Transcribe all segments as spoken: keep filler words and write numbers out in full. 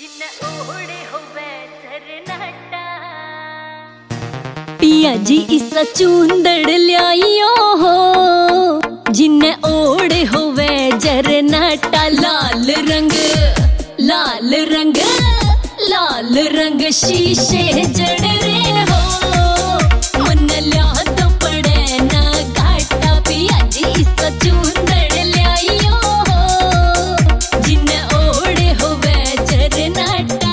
पिया जी इसा चूंदड़ लियाइयो हो जिन्ने ओढ़े होवे जरनाटा। लाल रंग लाल रंग लाल रंग शीशे जड़ रे हो मन लिया तो पड़े ना घाटा। पिया जी इसा चूंदड़ लियाइयो हो जिन्ने ओढ़े होवे जरनाटा।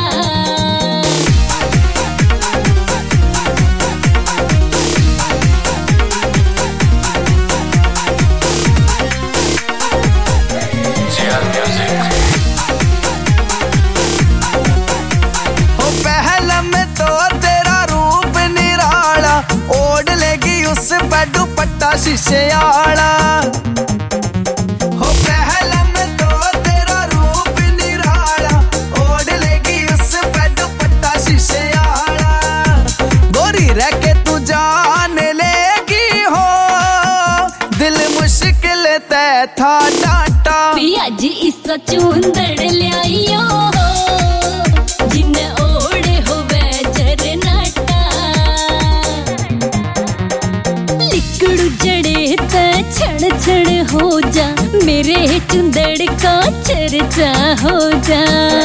दुपट्टा शीशे आला हो पहला में तो तेरा रूप निराला ओढ़ लेगी उस पे दुपट्टा शीशे आला। गोरी रह के तू जान लेगी हो दिल मुश्किल तय था डांटा। पिया जी इसा चूंदड़ लियाइयो हो जिन्ने ओढ़े होवे जरनाटा। लिकड़ू जड़े त छड़ छड़ हो जा मेरे चुंदड़ का चर्चा हो जा।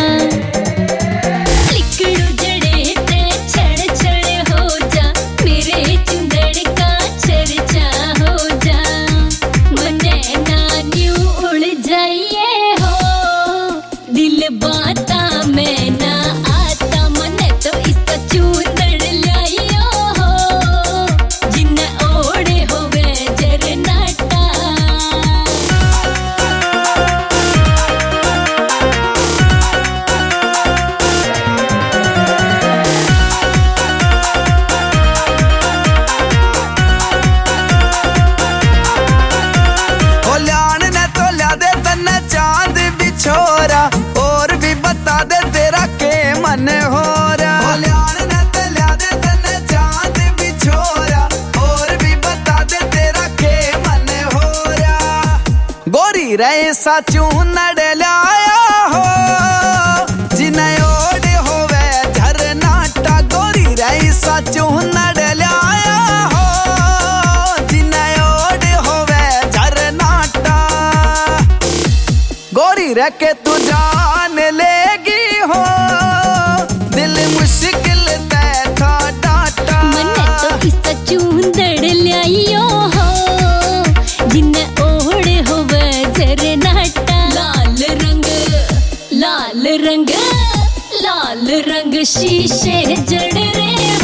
लिकड़ू जड़े त छड़ छड़ हो जा मेरे चुंदड़ का चर्चा हो जा। मने नान्यू उड़ जाइए हो दिल बाता में ना आता। मने तो इसका चूंदड़ लियाइयो हो जिन्ने ओढ़े होवे जरनाटा। चांद भी छोरा और भी बता दे तेरा के मन हो रहा। दे तन्ने चांद भी छोरा और भी बता दे तेरा के मन हो रहा। गोरी रहे सा चूंदड़ लाया हो जिन्हें ओढ़े होवे झरनाटा। गोरी रहे सा चूंदड़ लाया हो जिन्हें ओढ़े होवे झरनाटा। गोरी रह के तू जान लेगी हो दिल मुश्किल तय था डांटा। मने तो इसका चूंदड़ लियाइयो हो जिन्ने ओढ़े होवे जरनाटा। लाल रंग लाल रंग लाल रंग शीशे जड़ रे